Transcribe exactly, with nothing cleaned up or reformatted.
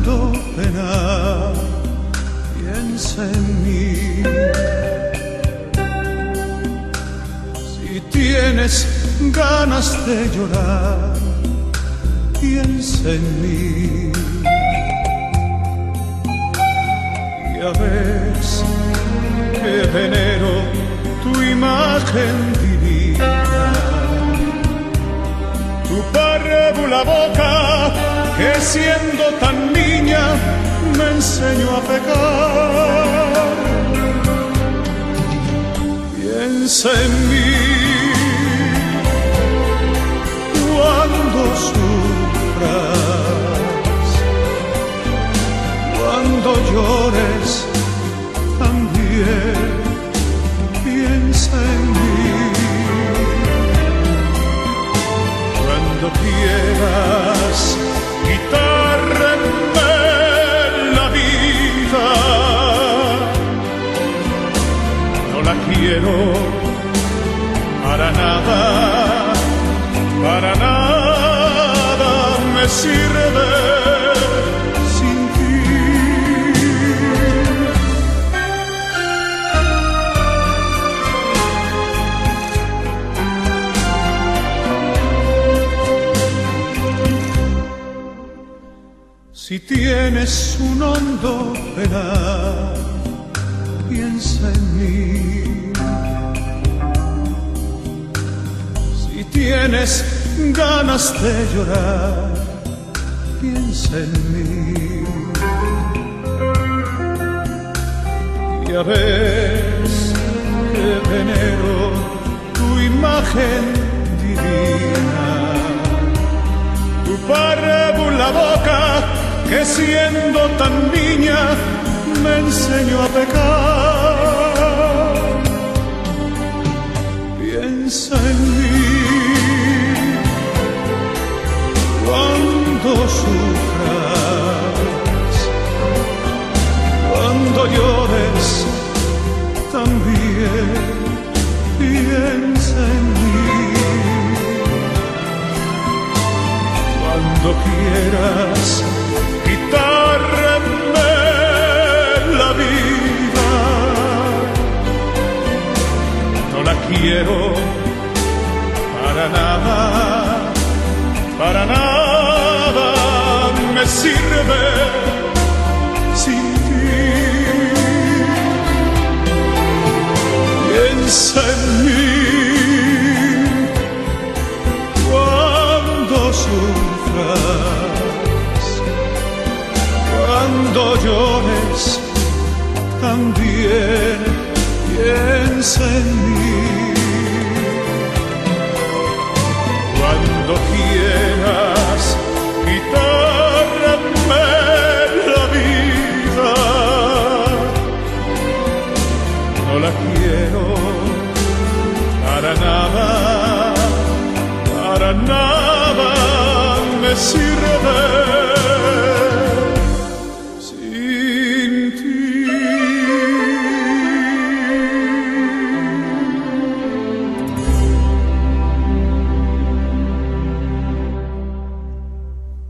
cuando pena piensa en mí. Si tienes ganas de llorar, piensa en mí. Ya ves que venero tu imagen divina, tu párvula boca que siendo tan niña me enseñó a pecar. Piensa en mí cuando sufras, cuando llores también. Piensa en mí cuando quieras quitarme la vida. No la quiero para nada, para nada me sirve sin ti. Si tienes un hondo penal, piensa en mí. Si tienes ganas de llorar, piensa en mí. Ya ves que venero tu imagen divina, tu párvula boca que siendo tan niña me enseñó a pecar. Piensa en mí cuando sufras, cuando llores también. Piensa en mí cuando quieras quitarme la vida. No la quiero para nada, para nada me sirve sin ti. Piensa en mí cuando sufras, cuando llores también. Piensa en mí cuando quieras quitarme la vida. No la quiero para nada, para nada me sirve